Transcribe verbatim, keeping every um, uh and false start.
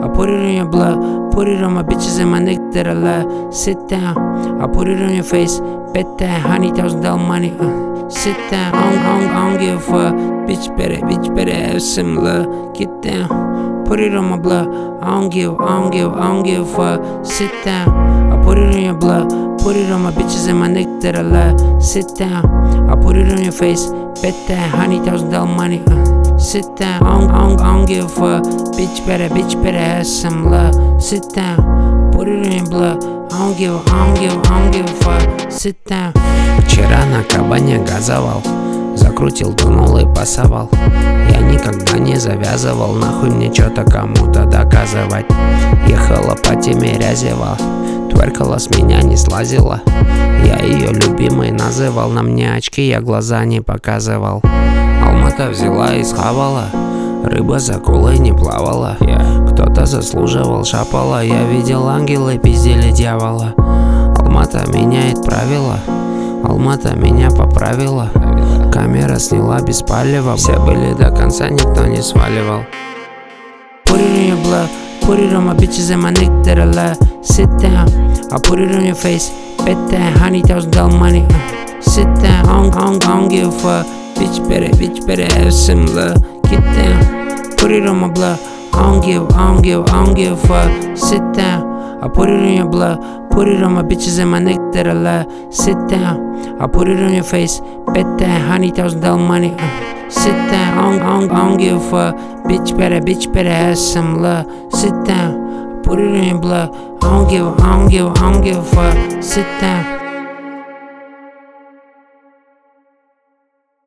I put it on your blood, put it on my bitches and my niggas that I love. Sit down, I put it on your face, bet that honey thousand dollar money. Uh, sit down, I don't, I don't, I don't give a fuck. Bitch better, bitch better have some love. Get down, put it on my blood. I don't give, I don't give, I don't give a fuck. Sit down, I put it on your blood, put it on my bitches and my niggas that I love. Sit down, I put it on your face, bet that honey thousand dollar money. Uh, sit down, I don't, I don't, I don't give a fuck. Bitch better, bitch better have some love. Sit down, put it in your blood. I don't give, I don't give, I don't give a fuck. Sit down. Вчера на кабане газовал, закрутил, тунул и пасовал. Я никогда не завязывал, нахуй мне чё-то кому-то доказывать. Ехала по теме рязева, тверкала с меня не слазила. Я ее любимой называл, на мне очки я глаза не показывал. Алмата взяла и схавала, рыба за акулой не плавала. Кто-то заслуживал шапала, я видел ангелы пиздили дьявола. Алмата меняет правила, Алмата меня поправила. Камера сняла без палева, все были до конца, никто не сваливал. Put it in your blood, put it on my bitches and my niggas that I love. Sit down, I put it on your face, bet that honey thousand dollar money. Uh, sit down, I don't, I don't, I don't give a fuck. Bitch better, bitch better have some love. Get down, put it on my blood. I don't give, I don't give, I don't give a fuck. Sit down, I put it on your blood, put it on my bitches and my niggas that I love. Sit down, I put it on your face, bet that honey thousand dollar money. Uh, sit down, I don't, I don't, I don't give a fuck. Bitch better, bitch better have some love. Sit down, I put it in your blood. I don't give, I don't give, I don't give a fuck. Sit down.